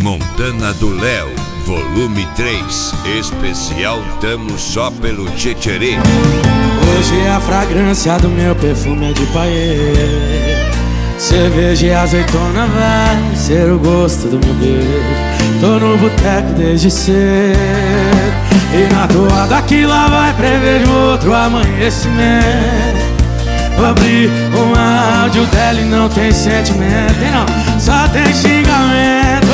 Montana do Léo, volume 3, especial Tamo Só Pelo Tchetcherê. Hoje a fragrância do meu perfume é de paê. Cerveja e azeitona vai ser o gosto do meu beijo. Tô no boteco desde cedo, e na toada que lá vai prever outro amanhecimento. Vou abrir um áudio dela e não tem sentimento, tem não, só tem xingamento.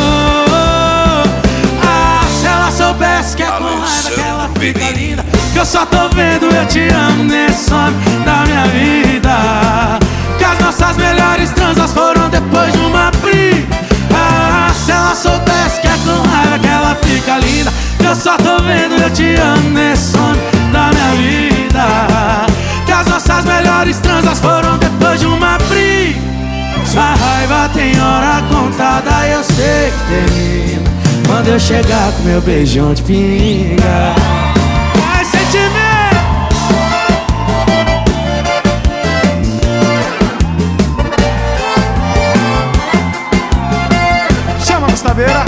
Ah, se ela soubesse que é com raiva que ela fica linda, que eu só tô vendo eu te amo nesse sonho da minha vida. Que as nossas melhores transas foram depois de uma briga. Ah, se ela soubesse que é com raiva que ela fica linda, que eu só tô vendo eu te amo nesse sonho da minha vida. Que as nossas melhores transas foram depois de uma briga. Sua raiva tem hora contada, eu sei que termina quando eu chegar com meu beijão de pinga. Ai, sentimento! Chama a Gustaveira.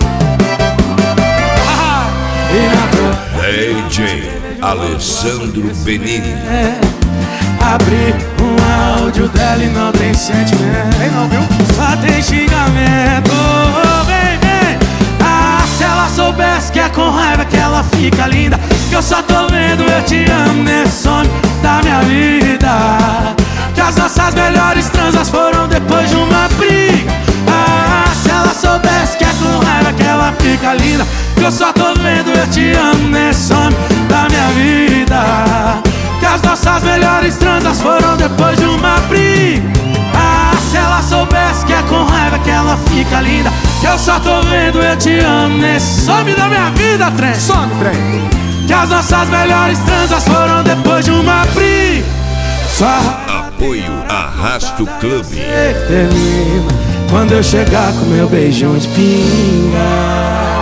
DJ Alessandro Benini. Abri um áudio dela e não tem sentimento, Ei, não, viu? só tem xingamento. Vem, vem. Ah, se ela soubesse que é com raiva que ela fica linda, que eu só tô vendo eu te amo nesse sonho da minha vida. Que as nossas melhores transas foram depois de uma briga. Ah, se ela soubesse que é com raiva que ela fica linda, que eu só tô vendo eu te amo nesse sonho da minha vida. Que as nossas melhores transas foram depois de uma briga. Ah, se ela soubesse que é com raiva que ela fica linda, que eu só tô vendo eu te amo nesse some da minha vida, trem. Some, trem. Que as nossas melhores transas foram depois de uma briga. Só Apoio Arrasto Clube. termina quando eu chegar com meu beijão de pinga.